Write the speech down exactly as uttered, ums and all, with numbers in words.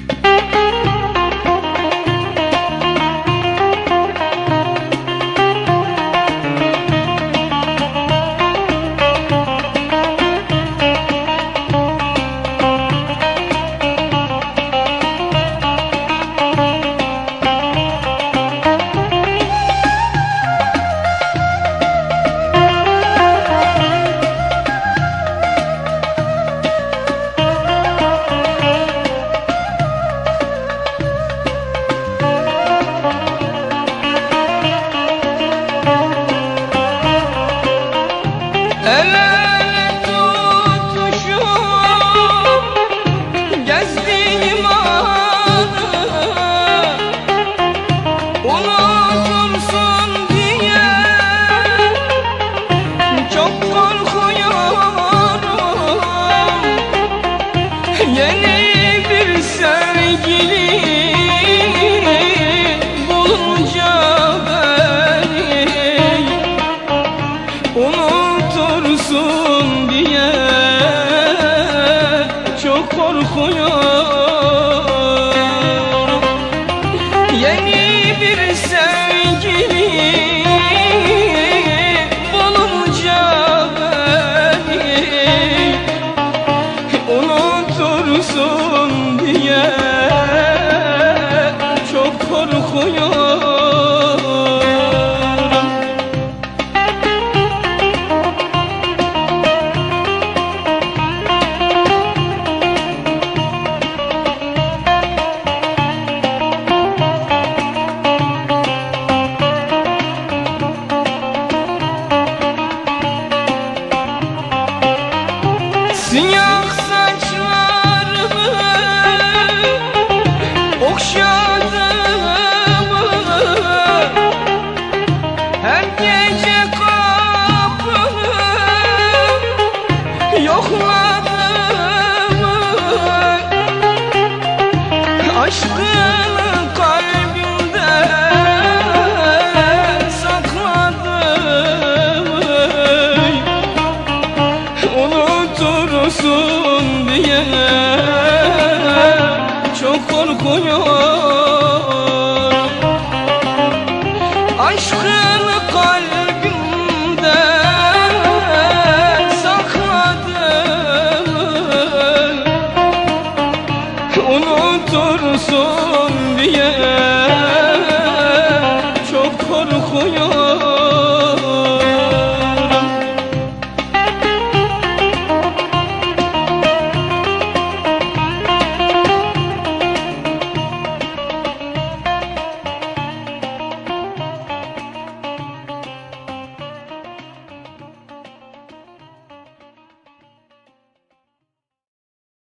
El ele tutuşup gezdiğim anı unutursun diye çok korkuyorum. Yeni bir sevgili bulunca beni unutursun diye çok korkuyorum. Yeni bir sevgili bulunca beni unutursun diye çok korkuyorum. Siyah saçlarımı okşadığımı her gece kapını yokladığımı aşkını kalbimde sakladığımı unutursun diye çok korkuyorum. Aşkını kalbimde sakladığımı unutursun